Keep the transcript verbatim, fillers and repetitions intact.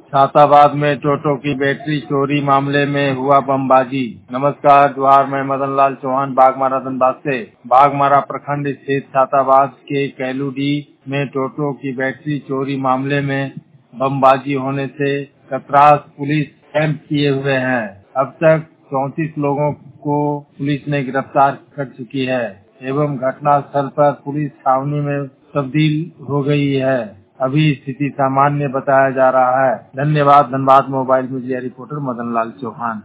छाताबाद में टोटो की बैटरी चोरी मामले में हुआ बमबाजी। नमस्कार, जोहार। मैं मदन लाल चौहान बाघमारा धनबाद से। बाघमारा प्रखंड स्थित छाताबाद के कैलूडी में टोटो की बैटरी चोरी मामले में बमबाजी होने से कतरास पुलिस कैंप किए हुए हैं। अब तक चौंतीस लोगों को पुलिस ने गिरफ्तार कर चुकी है एवं घटना स्थल पर पुलिस छावनी में तब्दील हो गई है। अभी स्थिति सामान्य बताया जा रहा है। धन्यवाद। Dhanbad mobile media reporter Madan Lal Chauhan.